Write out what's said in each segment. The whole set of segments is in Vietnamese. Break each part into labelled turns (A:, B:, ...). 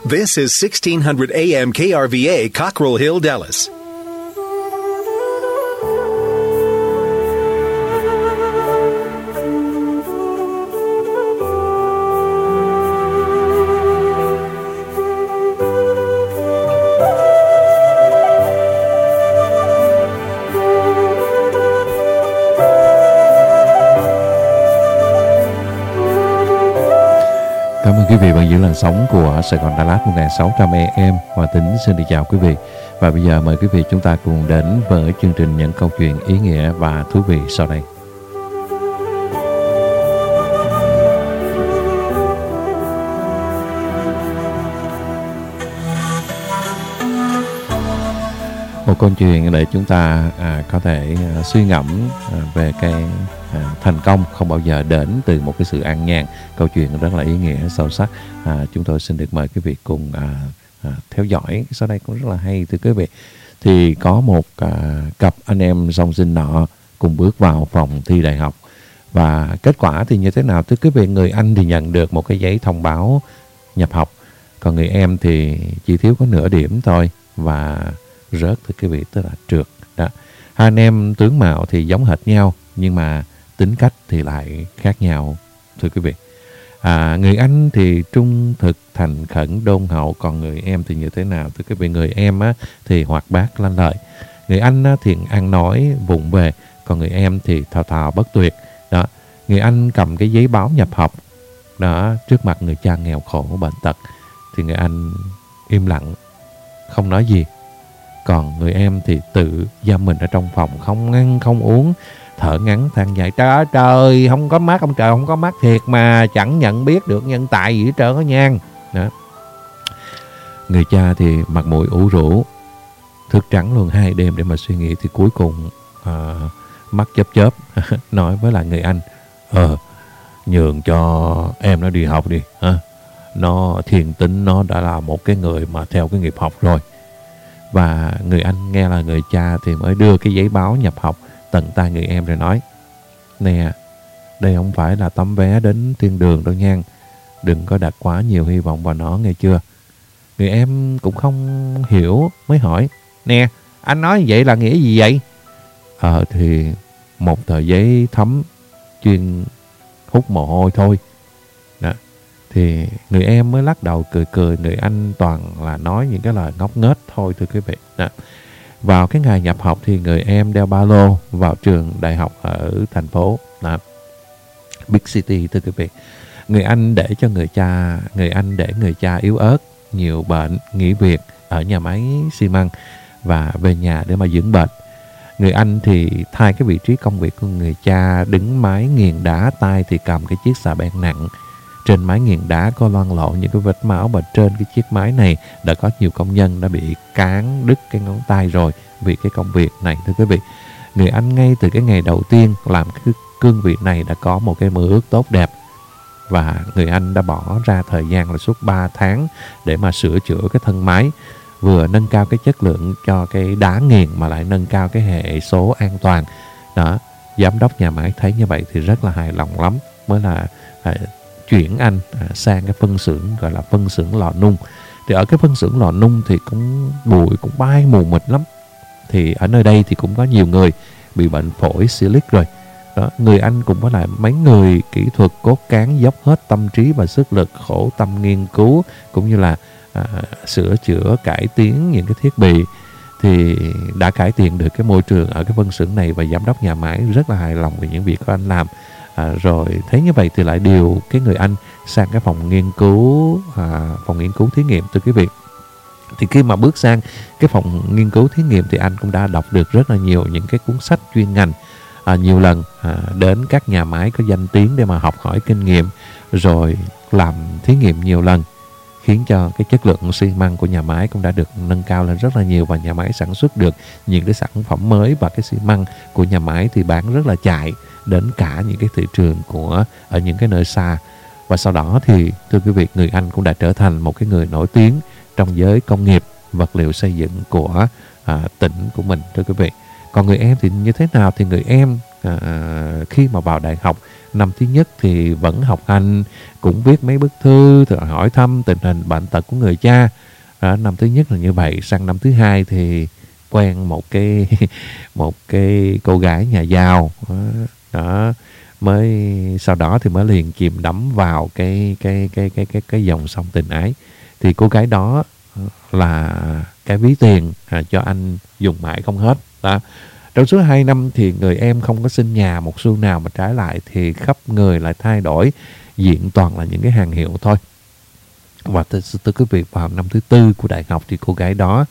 A: This is 1600 AM KRVA, Cockrell Hill, Dallas.
B: Cảm ơn quý vị vẫn giữ làn sóng của Sài Gòn Đà Lạt 1600 AM. Hòa Tính xin được chào quý vị. Và bây giờ mời quý vị chúng ta cùng đến với chương trình những câu chuyện ý nghĩa và thú vị sau đây. Một câu chuyện để chúng ta có thể suy ngẫm về cái thành công không bao giờ đến từ một cái sự an nhàn. Câu chuyện rất là ý nghĩa sâu sắc. Chúng tôi xin được mời quý vị cùng theo dõi. Sau đây cũng rất là hay thưa quý vị. Thì có một cặp anh em song sinh nọ cùng bước vào phòng thi đại học. Và kết quả thì như thế nào thưa quý vị? Người anh thì nhận được một cái giấy thông báo nhập học. Còn người em thì chỉ thiếu có nửa điểm thôi và rớt thưa quý vị, tức là trượt đó. Hai anh em tướng mạo thì giống hệt nhau nhưng mà tính cách thì lại khác nhau thưa quý vị. Người anh thì trung thực, thành khẩn, đôn hậu, còn người em thì như thế nào thưa quý vị? Người em thì hoạt bát, lanh lợi. Người anh thì ăn nói vụng về, còn người em thì thao thao bất tuyệt đó. Người anh cầm cái giấy báo nhập học đó trước mặt người cha nghèo khổ bệnh tật thì người anh im lặng không nói gì. Còn người em thì tự giam mình ở trong phòng, không ăn không uống, thở ngắn than dài. Trời ơi trời, không có mắt, ông trời không có mắt thiệt mà chẳng nhận biết được nhân tài gì hết trơn á nha. Đó. Người cha thì mặt mũi ủ rũ, thức trắng luôn 2 đêm để mà suy nghĩ thì cuối cùng mắt chớp chớp nói với lại người anh: nhường cho em nó đi học đi. Nó thiền tính, nó đã là một cái người mà theo cái nghiệp học rồi. Và người anh nghe là người cha thì mới đưa cái giấy báo nhập học tận tay người em rồi nói: nè, đây không phải là tấm vé đến thiên đường đâu nha, đừng có đặt quá nhiều hy vọng vào nó nghe chưa. Người em cũng không hiểu mới hỏi: nè, anh nói vậy là nghĩa gì vậy? Thì một tờ giấy thấm chuyên hút mồ hôi thôi. Đó. Thì người em mới lắc đầu cười cười. Người anh toàn là nói những cái lời ngốc nghếch thôi thưa quý vị. Đó. Vào cái ngày nhập học thì người em đeo ba lô vào trường đại học ở thành phố Big City thưa quý vị. Người anh để người cha yếu ớt, nhiều bệnh, nghỉ việc ở nhà máy xi măng và về nhà để mà dưỡng bệnh. Người anh thì thay cái vị trí công việc của người cha, đứng mái nghiền đá, tay thì cầm cái chiếc xà beng nặng. Trên mái nghiền đá có loang lộ những cái vết máu, và trên cái chiếc mái này đã có nhiều công nhân đã bị cán đứt cái ngón tay rồi vì cái công việc này thưa quý vị. Người anh ngay từ cái ngày đầu tiên làm cái cương vị này đã có một cái mơ ước tốt đẹp, và người anh đã bỏ ra thời gian là suốt 3 tháng để mà sửa chữa cái thân mái, vừa nâng cao cái chất lượng cho cái đá nghiền mà lại nâng cao cái hệ số an toàn đó. Giám đốc nhà máy thấy như vậy thì rất là hài lòng lắm, mới là chuyển anh sang cái phân xưởng gọi là phân xưởng lò nung. Thì ở cái phân xưởng lò nung thì cũng bụi, cũng bay mù mịt lắm. Thì ở nơi đây thì cũng có nhiều người bị bệnh phổi celiac rồi đó. Người anh cùng với lại mấy người kỹ thuật cốt cán dốc hết tâm trí và sức lực, khổ tâm nghiên cứu cũng như là sửa chữa, cải tiến những cái thiết bị, thì đã cải thiện được cái môi trường ở cái phân xưởng này. Và giám đốc nhà máy rất là hài lòng về những việc của anh làm. Rồi thấy như vậy thì lại điều cái người anh sang cái phòng nghiên cứu thí nghiệm thưa quý vị. Thì khi mà bước sang cái phòng nghiên cứu thí nghiệm thì anh cũng đã đọc được rất là nhiều những cái cuốn sách chuyên ngành, nhiều lần đến các nhà máy có danh tiếng để mà học hỏi kinh nghiệm, rồi làm thí nghiệm nhiều lần, khiến cho cái chất lượng xi măng của nhà máy cũng đã được nâng cao lên rất là nhiều, và nhà máy sản xuất được những cái sản phẩm mới, và cái xi măng của nhà máy thì bán rất là chạy đến cả những cái thị trường ở những cái nơi xa. Và sau đó thì thưa quý vị, người anh cũng đã trở thành một cái người nổi tiếng trong giới công nghiệp vật liệu xây dựng của tỉnh của mình thưa quý vị. Còn người em thì như thế nào? Thì người em khi mà vào đại học Năm thứ nhất thì vẫn học hành, cũng viết mấy bức thư hỏi thăm tình hình bệnh tật của người cha. Năm thứ nhất là như vậy. Sang năm thứ hai thì quen một cái cô gái nhà giàu đó, mới sau đó thì mới liền chìm đắm vào cái dòng sông tình ái. Thì cô gái đó là cái ví tiền cho anh dùng mãi không hết đó. Trong suốt 2 năm thì người em không có xin nhà một xu nào, mà trái lại thì khắp người lại thay đổi, diện toàn là những cái hàng hiệu thôi. Và thưa quý vị, vào năm thứ 4 của đại học thì cô gái đó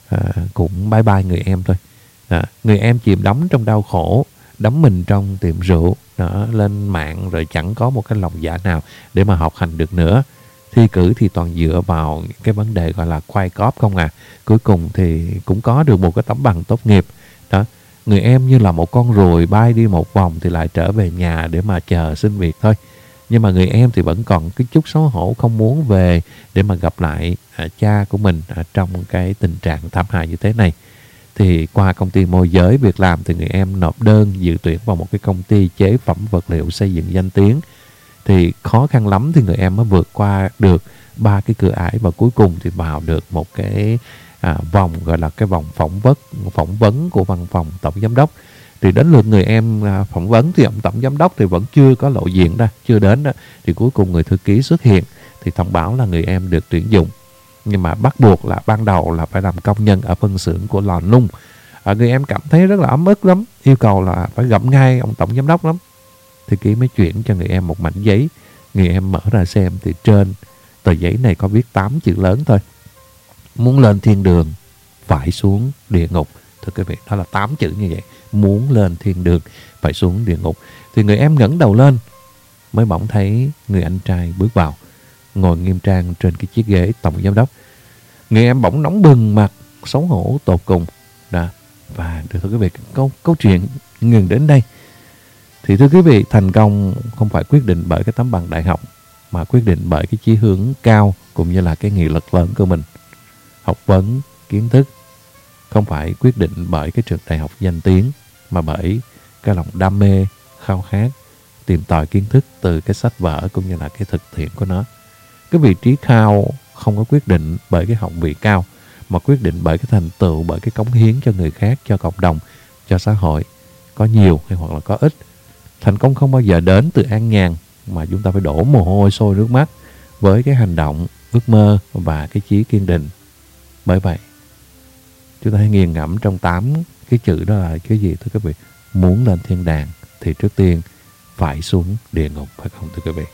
B: cũng bye bye người em thôi. Người em chìm đắm trong đau khổ, đắm mình trong tiệm rượu, lên mạng rồi chẳng có một cái lòng dạ nào để mà học hành được nữa. Thi cử thì toàn dựa vào cái vấn đề gọi là khoai cóp không à. Cuối cùng thì cũng có được một cái tấm bằng tốt nghiệp đó. Người em như là một con ruồi bay đi một vòng thì lại trở về nhà để mà chờ xin việc thôi. Nhưng mà người em thì vẫn còn cái chút xấu hổ, không muốn về để mà gặp lại cha của mình trong cái tình trạng thảm hại như thế này. Thì qua công ty môi giới việc làm thì người em nộp đơn dự tuyển vào một cái công ty chế phẩm vật liệu xây dựng danh tiếng. Thì khó khăn lắm thì người em mới vượt qua được 3 cái cửa ải, và cuối cùng thì vào được một cái vòng gọi là cái vòng phỏng vấn của văn phòng tổng giám đốc. Thì đến lượt người em phỏng vấn thì ông tổng giám đốc thì vẫn chưa có lộ diện ra, chưa đến đó. Thì cuối cùng người thư ký xuất hiện thì thông báo là người em được tuyển dụng. Nhưng mà bắt buộc là ban đầu là phải làm công nhân ở phân xưởng của lò nung. Người em cảm thấy rất là ấm ức lắm, yêu cầu là phải gặp ngay ông tổng giám đốc lắm. Thư ký mới chuyển cho người em một mảnh giấy. Người em mở ra xem thì trên tờ giấy này có viết 8 chữ lớn thôi: muốn lên thiên đường phải xuống địa ngục. Thưa quý vị, đó là 8 chữ như vậy: muốn lên thiên đường phải xuống địa ngục. Thì người em ngẩng đầu lên mới bỗng thấy người anh trai bước vào, ngồi nghiêm trang trên cái chiếc ghế tổng giám đốc. Người em bỗng nóng bừng mặt, xấu hổ tột cùng đó. Và thưa quý vị, câu chuyện ngừng đến đây. Thì thưa quý vị, thành công không phải quyết định bởi cái tấm bằng đại học, mà quyết định bởi cái chí hướng cao cũng như là cái nghị lực lớn của mình. Học vấn, kiến thức không phải quyết định bởi cái trường đại học danh tiếng, mà bởi cái lòng đam mê, khao khát, tìm tòi kiến thức từ cái sách vở cũng như là cái thực tiễn của nó. Cái vị trí cao không có quyết định bởi cái học vị cao, mà quyết định bởi cái thành tựu, bởi cái cống hiến cho người khác, cho cộng đồng, cho xã hội, có nhiều hay hoặc là có ít. Thành công không bao giờ đến từ an nhàn, mà chúng ta phải đổ mồ hôi sôi nước mắt với cái hành động, ước mơ và cái chí kiên định. Bởi vậy, chúng ta hãy nghiền ngẫm trong 8 cái chữ đó là cái gì thưa quý vị? Muốn lên thiên đàng thì trước tiên phải xuống địa ngục, phải không thưa quý vị?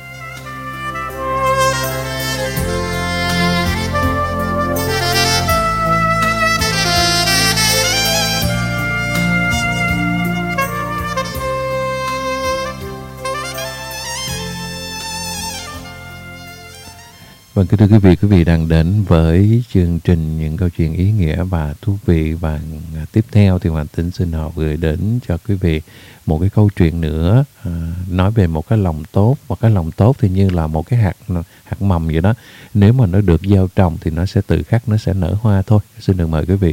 B: Vâng, thưa quý vị đang đến với chương trình những câu chuyện ý nghĩa và thú vị, và tiếp theo thì Hoàng Tính xin họ gửi đến cho quý vị một cái câu chuyện nữa, nói về một cái lòng tốt. Và cái lòng tốt thì như là một cái hạt mầm vậy đó, nếu mà nó được gieo trồng thì nó sẽ tự khắc nó sẽ nở hoa thôi. Xin được mời quý vị.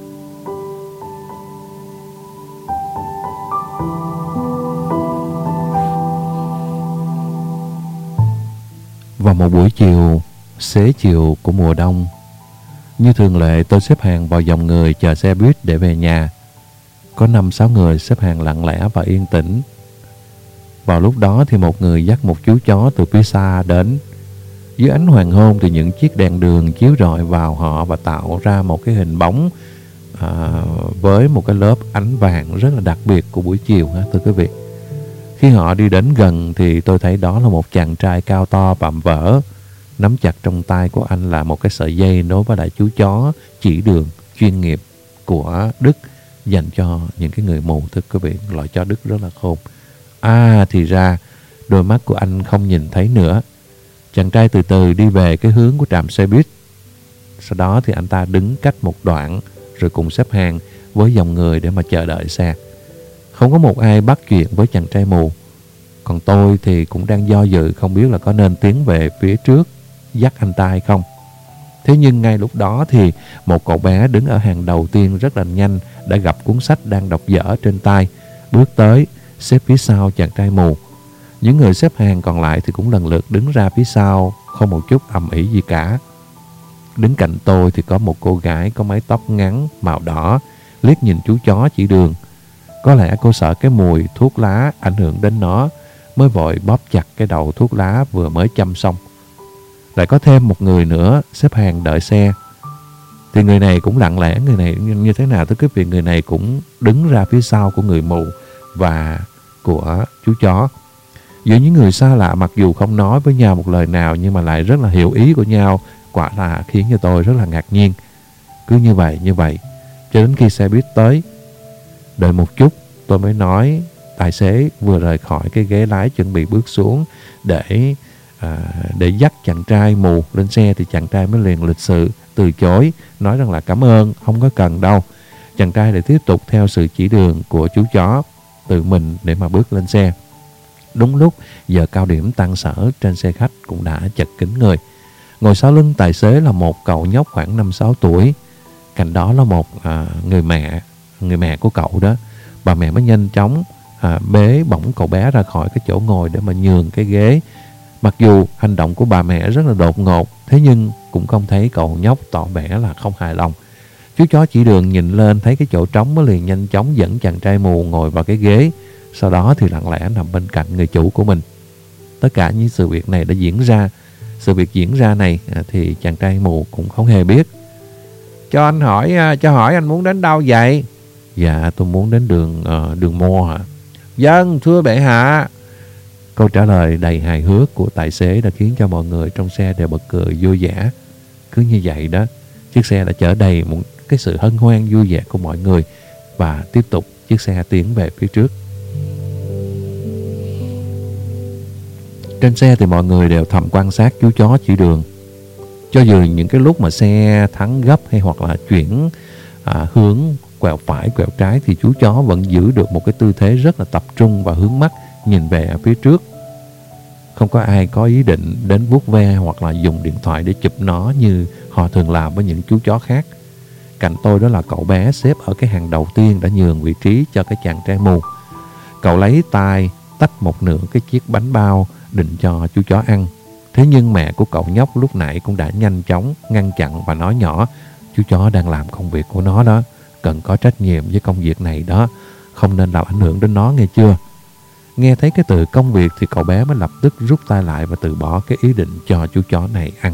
B: Vào một buổi chiều xế chiều của mùa đông, như thường lệ tôi xếp hàng vào dòng người chờ xe buýt để về nhà. Có 5-6 người xếp hàng lặng lẽ và yên tĩnh. Vào lúc đó thì một người dắt một chú chó từ phía xa đến. Dưới ánh hoàng hôn thì những chiếc đèn đường chiếu rọi vào họ và tạo ra một cái hình bóng với một cái lớp ánh vàng rất là đặc biệt của buổi chiều thưa quý vị. Khi họ đi đến gần thì tôi thấy đó là một chàng trai cao to vạm vỡ. Nắm chặt trong tay của anh là một cái sợi dây nối với lại chú chó chỉ đường chuyên nghiệp của Đức, dành cho những cái người mù thưa quý vị, loại chó Đức rất là khôn. Thì ra đôi mắt của anh không nhìn thấy nữa. Chàng trai từ từ đi về cái hướng của trạm xe buýt. Sau đó thì anh ta đứng cách một đoạn rồi cùng xếp hàng với dòng người để mà chờ đợi xe. Không có một ai bắt chuyện với chàng trai mù. Còn tôi thì cũng đang do dự không biết là có nên tiến về phía trước dắt anh ta hay không. Thế nhưng ngay lúc đó thì một cậu bé đứng ở hàng đầu tiên rất là nhanh đã gặp cuốn sách đang đọc dở trên tay, bước tới xếp phía sau chàng trai mù. Những người xếp hàng còn lại thì cũng lần lượt đứng ra phía sau, không một chút ầm ĩ gì cả. Đứng cạnh tôi thì có một cô gái có mái tóc ngắn màu đỏ, liếc nhìn chú chó chỉ đường. Có lẽ cô sợ cái mùi thuốc lá ảnh hưởng đến nó, mới vội bóp chặt cái đầu thuốc lá vừa mới châm xong. Lại có thêm một người nữa xếp hàng đợi xe. Thì người này cũng lặng lẽ, người này như thế nào thưa quý vị, người này cũng đứng ra phía sau của người mù và của chú chó. Giữa những người xa lạ mặc dù không nói với nhau một lời nào nhưng mà lại rất là hiểu ý của nhau, quả là khiến cho tôi rất là ngạc nhiên. Cứ như vậy, cho đến khi xe buýt tới. Đợi một chút, tôi mới nói tài xế vừa rời khỏi cái ghế lái chuẩn bị bước xuống để dắt chàng trai mù lên xe, thì chàng trai mới liền lịch sự từ chối, nói rằng là cảm ơn, không có cần đâu. Chàng trai lại tiếp tục theo sự chỉ đường của chú chó tự mình để mà bước lên xe. Đúng lúc giờ cao điểm tan sở, trên xe khách cũng đã chật kín người. Ngồi sau lưng tài xế là một cậu nhóc khoảng 5-6 tuổi. Cạnh đó là một người mẹ của cậu đó. Bà mẹ mới nhanh chóng bế bổng cậu bé ra khỏi cái chỗ ngồi để mà nhường cái ghế. Mặc dù hành động của bà mẹ rất là đột ngột, thế nhưng cũng không thấy cậu nhóc tỏ vẻ là không hài lòng. Chú chó chỉ đường nhìn lên thấy cái chỗ trống mới liền nhanh chóng dẫn chàng trai mù ngồi vào cái ghế. Sau đó thì lặng lẽ nằm bên cạnh người chủ của mình. Tất cả những sự việc này đã diễn ra. Sự việc diễn ra này thì chàng trai mù cũng không hề biết. Cho hỏi anh muốn đến đâu vậy? Dạ tôi muốn đến đường Mô hả? Vâng thưa bệ hạ. Câu trả lời đầy hài hước của tài xế đã khiến cho mọi người trong xe đều bật cười vui vẻ. Cứ như vậy đó, chiếc xe đã chở đầy một cái sự hân hoan vui vẻ của mọi người. Và tiếp tục chiếc xe tiến về phía trước. Trên xe thì mọi người đều thầm quan sát chú chó chỉ đường. Cho dù những cái lúc mà xe thắng gấp hay hoặc là chuyển hướng quẹo phải quẹo trái thì chú chó vẫn giữ được một cái tư thế rất là tập trung và hướng mắt nhìn về ở phía trước. Không có ai có ý định đến vuốt ve hoặc là dùng điện thoại để chụp nó như họ thường làm với những chú chó khác. Cạnh tôi đó là cậu bé xếp ở cái hàng đầu tiên đã nhường vị trí cho cái chàng trai mù. Cậu lấy tay tách một nửa cái chiếc bánh bao định cho chú chó ăn. Thế nhưng mẹ của cậu nhóc lúc nãy cũng đã nhanh chóng ngăn chặn và nói nhỏ: chú chó đang làm công việc của nó đó, cần có trách nhiệm với công việc này đó, không nên làm ảnh hưởng đến nó nghe chưa. Nghe thấy cái từ công việc thì cậu bé mới lập tức rút tay lại và từ bỏ cái ý định cho chú chó này ăn.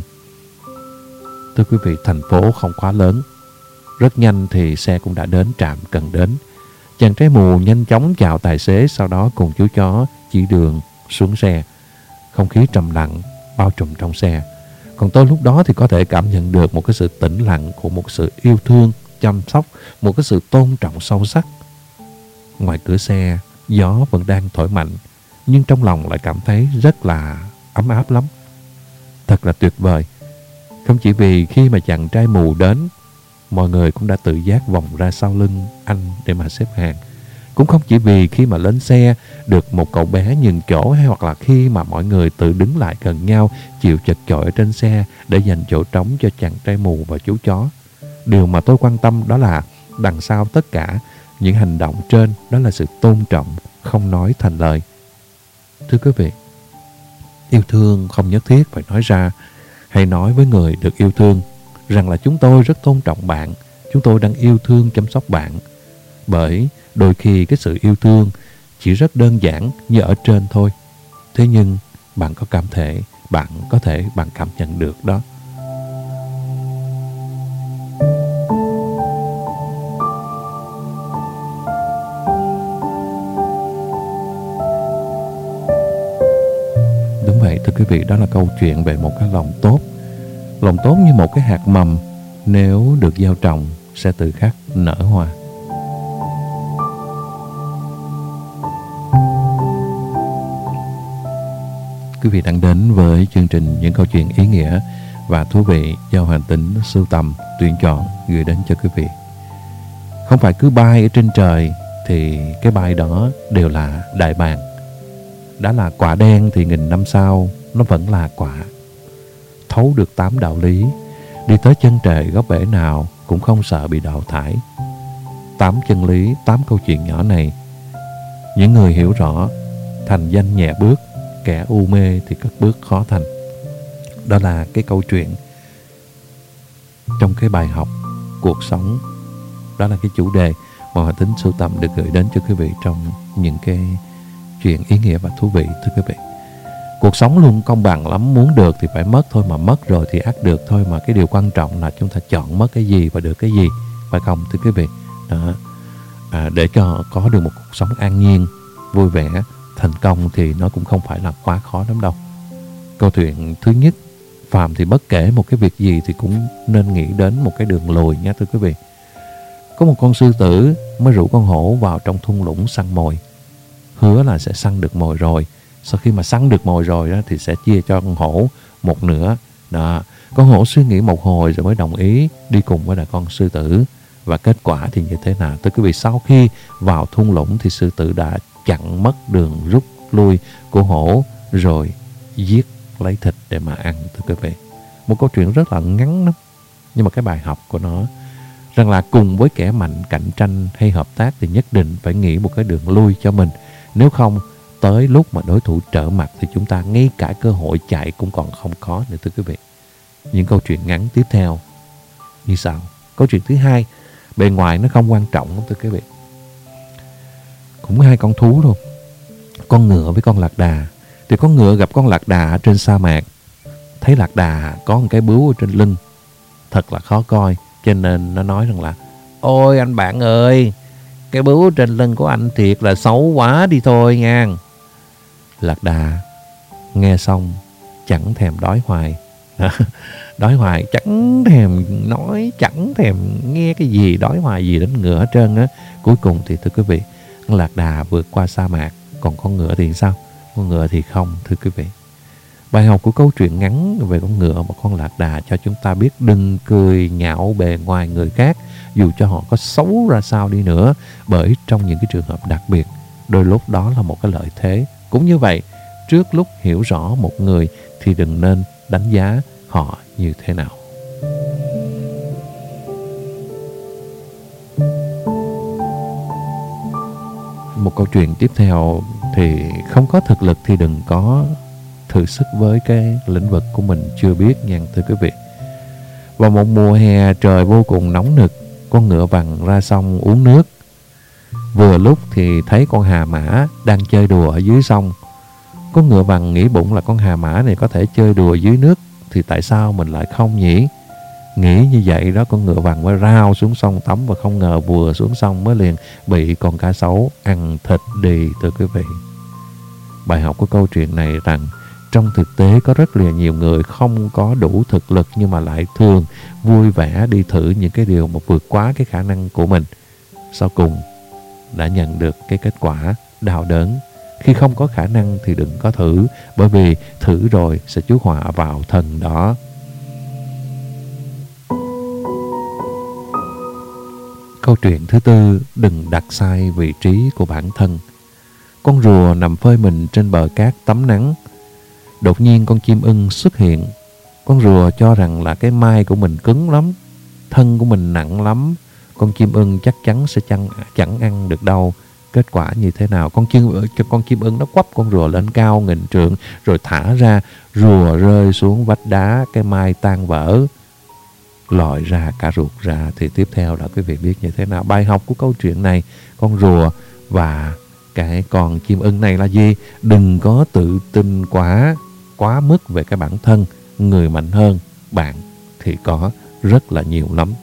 B: Thưa quý vị, thành phố không quá lớn. Rất nhanh thì xe cũng đã đến trạm cần đến. Chàng trai mù nhanh chóng chào tài xế, sau đó cùng chú chó chỉ đường xuống xe. Không khí trầm lặng bao trùm trong xe. Còn tôi lúc đó thì có thể cảm nhận được một cái sự tĩnh lặng của một sự yêu thương, chăm sóc, một cái sự tôn trọng sâu sắc. Ngoài cửa xe, gió vẫn đang thổi mạnh, nhưng trong lòng lại cảm thấy rất là ấm áp lắm. Thật là tuyệt vời. Không chỉ vì khi mà chàng trai mù đến, mọi người cũng đã tự giác vòng ra sau lưng anh để mà xếp hàng. Cũng không chỉ vì khi mà lên xe được một cậu bé nhường chỗ, hay hoặc là khi mà mọi người tự đứng lại gần nhau chịu chật chội ở trên xe để dành chỗ trống cho chàng trai mù và chú chó. Điều mà tôi quan tâm đó là đằng sau tất cả những hành động trên đó là sự tôn trọng không nói thành lời. Thưa quý vị, yêu thương không nhất thiết phải nói ra. Hãy nói với người được yêu thương rằng là chúng tôi rất tôn trọng bạn, chúng tôi đang yêu thương chăm sóc bạn. Bởi đôi khi cái sự yêu thương chỉ rất đơn giản như ở trên thôi. Thế nhưng bạn có thể cảm nhận được đó. Đúng vậy thưa quý vị, đó là câu chuyện về một cái lòng tốt. Lòng tốt như một cái hạt mầm, nếu được gieo trồng sẽ tự khắc nở hoa. Quý vị đang đến với chương trình những câu chuyện ý nghĩa và thú vị do Hoàn Tính sưu tầm, tuyển chọn gửi đến cho quý vị. Không phải cứ bay ở trên trời thì cái bay đó đều là đại bàng. Đã là quả đen thì nghìn năm sau nó vẫn là quả. Thấu được 8 đạo lý, đi tới chân trời góc bể nào cũng không sợ bị đào thải. 8 chân lý, 8 câu chuyện nhỏ này, những người hiểu rõ thành danh nhẹ bước kẻ u mê thì cất bước khó thành. Đó là cái câu chuyện trong cái bài học cuộc sống. Đó là cái chủ đề mà Hòa Tính sưu tầm được gửi đến cho quý vị trong những cái chuyện ý nghĩa và thú vị, thưa quý vị. Cuộc sống luôn công bằng lắm, muốn được thì phải mất thôi, mà mất rồi thì ắt được thôi. Mà cái điều quan trọng là chúng ta chọn mất cái gì và được cái gì, phải không thưa quý vị? Đó. Để cho có được một cuộc sống an nhiên, vui vẻ, thành công thì nó cũng không phải là quá khó lắm đâu. Câu chuyện thứ nhất, phàm thì bất kể một cái việc gì thì cũng nên nghĩ đến một cái đường lùi nha thưa quý vị. Có một con sư tử mới rủ con hổ vào trong thung lũng săn mồi. Hứa là sẽ săn được mồi rồi. Sau khi mà săn được mồi rồi đó, thì sẽ chia cho con hổ một nửa. Đó. Con hổ suy nghĩ một hồi rồi mới đồng ý đi cùng với con sư tử. Và kết quả thì như thế nào? Thưa quý vị, sau khi vào thung lũng thì sư tử đã chặn mất đường rút lui của hổ, rồi giết lấy thịt để mà ăn, thưa quý vị. Một câu chuyện rất là ngắn lắm, nhưng mà cái bài học của nó rằng là cùng với kẻ mạnh cạnh tranh hay hợp tác thì nhất định phải nghĩ một cái đường lui cho mình. Nếu không, tới lúc mà đối thủ trở mặt thì chúng ta ngay cả cơ hội chạy cũng còn không có nữa, thưa quý vị. Những câu chuyện ngắn tiếp theo như sau. Câu chuyện thứ hai, bề ngoài nó không quan trọng, thưa quý vị. Cũng hai con thú luôn, con ngựa với con lạc đà. Thì con ngựa gặp con lạc đà ở trên sa mạc, thấy lạc đà có một cái bướu ở trên lưng thật là khó coi, cho nên nó nói rằng là: ôi anh bạn ơi, cái bướu trên lưng của anh thiệt là xấu quá đi thôi nha. Lạc đà nghe xong chẳng thèm đói hoài. Đói hoài chẳng thèm nói, chẳng thèm nghe cái gì, đói hoài gì đến ngựa hết trơn á. Cuối cùng thì thưa quý vị, lạc đà vượt qua sa mạc, còn con ngựa thì sao? Con ngựa thì không, thưa quý vị. Bài học của câu chuyện ngắn về con ngựa và con lạc đà cho chúng ta biết đừng cười nhạo bề ngoài người khác, dù cho họ có xấu ra sao đi nữa, bởi trong những cái trường hợp đặc biệt, đôi lúc đó là một cái lợi thế. Cũng như vậy, trước lúc hiểu rõ một người thì đừng nên đánh giá họ như thế nào. Một câu chuyện tiếp theo thì không có thực lực thì đừng có thử sức với cái lĩnh vực của mình chưa biết nha, thưa quý vị. Vào một mùa hè trời vô cùng nóng nực, con ngựa vằn ra sông uống nước. Vừa lúc thì thấy con hà mã đang chơi đùa ở dưới sông. Con ngựa vằn nghĩ bụng là con hà mã này có thể chơi đùa dưới nước, thì tại sao mình lại không nhỉ? Nghĩ như vậy đó, con ngựa vằn mới rao xuống sông tắm, và không ngờ vừa xuống sông mới liền bị con cá sấu ăn thịt đi, thưa quý vị. Bài học của câu chuyện này rằng trong thực tế có rất là nhiều người không có đủ thực lực nhưng mà lại thường vui vẻ đi thử những cái điều mà vượt quá cái khả năng của mình. Sau cùng đã nhận được cái kết quả đau đớn. Khi không có khả năng thì đừng có thử, bởi vì thử rồi sẽ chuốc họa vào thân đó. Câu chuyện thứ tư, đừng đặt sai vị trí của bản thân. Con rùa nằm phơi mình trên bờ cát tắm nắng. Đột nhiên con chim ưng xuất hiện. Con rùa cho rằng là cái mai của mình cứng lắm, thân của mình nặng lắm, con chim ưng chắc chắn sẽ chẳng ăn được đâu. Kết quả như thế nào? Con chim ưng nó quắp con rùa lên cao nghìn trượng rồi thả ra. Rùa rơi xuống vách đá, cái mai tan vỡ, lòi ra cả ruột ra. Thì tiếp theo là quý vị biết như thế nào? Bài học của câu chuyện này, con rùa và cái con chim ưng này là gì? Đừng có tự tin quá mức về cái bản thân. Người mạnh hơn bạn thì có rất là nhiều lắm.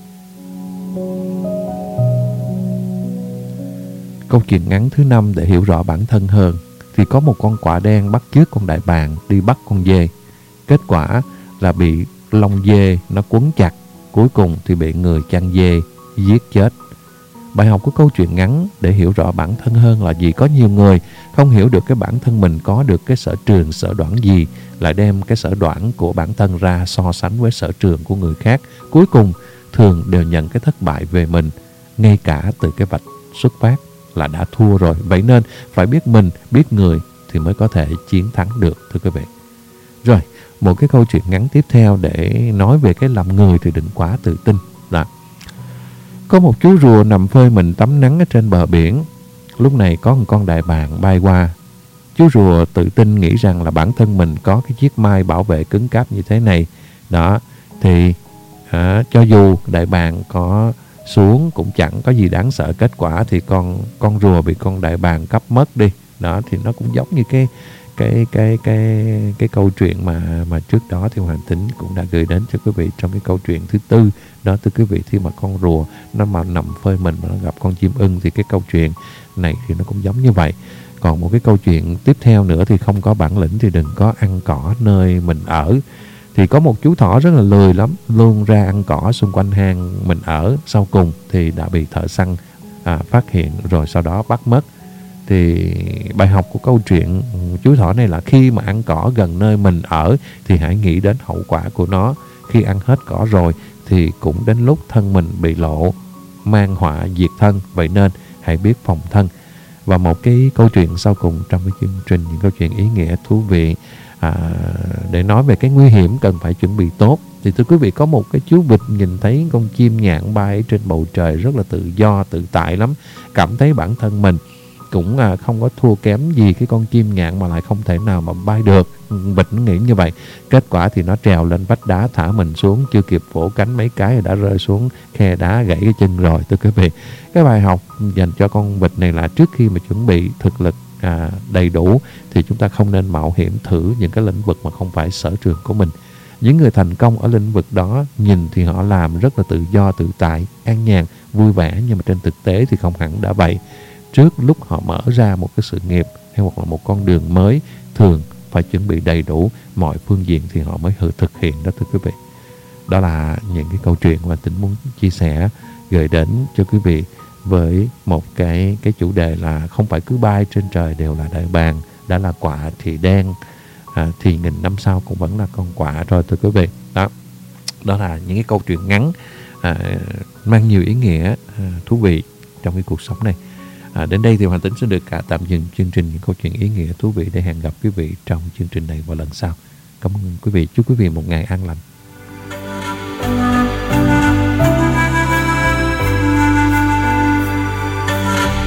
B: Câu chuyện ngắn thứ 5 để hiểu rõ bản thân hơn. Thì có một con quạ đen bắt chước con đại bàng đi bắt con dê. Kết quả là bị lông dê nó quấn chặt. Cuối cùng thì bị người chăn dê giết chết. Bài học của câu chuyện ngắn để hiểu rõ bản thân hơn là gì? Có nhiều người không hiểu được cái bản thân mình có được cái sở trường, sở đoản gì, lại đem cái sở đoản của bản thân ra so sánh với sở trường của người khác. Cuối cùng thường đều nhận cái thất bại về mình, ngay cả từ cái vạch xuất phát là đã thua rồi. Vậy nên phải biết mình, biết người thì mới có thể chiến thắng được, thưa quý vị. Rồi, một cái câu chuyện ngắn tiếp theo để nói về cái làm người thì đừng quá tự tin. Đó. Có một chú rùa nằm phơi mình tắm nắng ở trên bờ biển. Lúc này có một con đại bàng bay qua. chú rùa tự tin nghĩ rằng là bản thân mình có cái chiếc mai bảo vệ cứng cáp như thế này. Đó, thì cho dù đại bàng có xuống cũng chẳng có gì đáng sợ. Kết quả thì con rùa bị con đại bàng cắp mất đi. Đó, thì nó cũng giống như cái câu chuyện mà trước đó thì Hoàng Tính cũng đã gửi đến cho quý vị trong cái câu chuyện thứ tư đó, thưa quý vị. Khi mà con rùa nó mà nằm phơi mình mà nó gặp con chim ưng, thì cái câu chuyện này thì nó cũng giống như vậy. Còn một cái câu chuyện tiếp theo nữa thì không có bản lĩnh thì đừng có ăn cỏ nơi mình ở. Thì có một chú thỏ rất là lười lắm, luôn ra ăn cỏ xung quanh hang mình ở. Sau cùng thì đã bị thợ săn phát hiện rồi sau đó bắt mất. Thì bài học của câu chuyện chú thỏ này là khi mà ăn cỏ gần nơi mình ở thì hãy nghĩ đến hậu quả của nó. Khi ăn hết cỏ rồi thì cũng đến lúc thân mình bị lộ, mang họa diệt thân. Vậy nên hãy biết phòng thân. Và một cái câu chuyện sau cùng trong cái chương trình, những câu chuyện ý nghĩa thú vị để nói về cái nguy hiểm cần phải chuẩn bị tốt. Thì thưa quý vị, có một cái chú vịt nhìn thấy con chim nhạn bay trên bầu trời rất là tự do, tự tại lắm. Cảm thấy bản thân mình cũng không có thua kém gì cái con chim nhạn mà lại không thể nào mà bay được. Vịt nó nghĩ như vậy. Kết quả thì nó trèo lên vách đá thả mình xuống, chưa kịp vỗ cánh mấy cái đã rơi xuống khe đá, gãy cái chân rồi. Thưa quý vị, cái bài học dành cho con vịt này là trước khi mà chuẩn bị thực lực đầy đủ thì chúng ta không nên mạo hiểm thử những cái lĩnh vực mà không phải sở trường của mình. Những người thành công ở lĩnh vực đó nhìn thì họ làm rất là tự do, tự tại, an nhàn, vui vẻ, nhưng mà trên thực tế thì không hẳn đã vậy. Trước lúc họ mở ra một cái sự nghiệp hay hoặc là một con đường mới, thường phải chuẩn bị đầy đủ mọi phương diện thì họ mới thực hiện đó, thưa quý vị. Đó là những cái câu chuyện mà Tĩnh muốn chia sẻ gửi đến cho quý vị với một cái chủ đề là không phải cứ bay trên trời đều là đại bàng, đã là quạ thì đen thì nghìn năm sau cũng vẫn là con quạ rồi, thưa quý vị. Đó là những cái câu chuyện ngắn mang nhiều ý nghĩa thú vị trong cái cuộc sống này. Đến đây thì Hoàng Tính sẽ được tạm dừng chương trình những câu chuyện ý nghĩa thú vị để hẹn gặp quý vị trong chương trình này vào lần sau. Cảm ơn quý vị, chúc quý vị một ngày an lành.